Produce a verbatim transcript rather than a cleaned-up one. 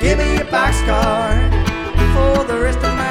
Give me a boxcar for the rest of my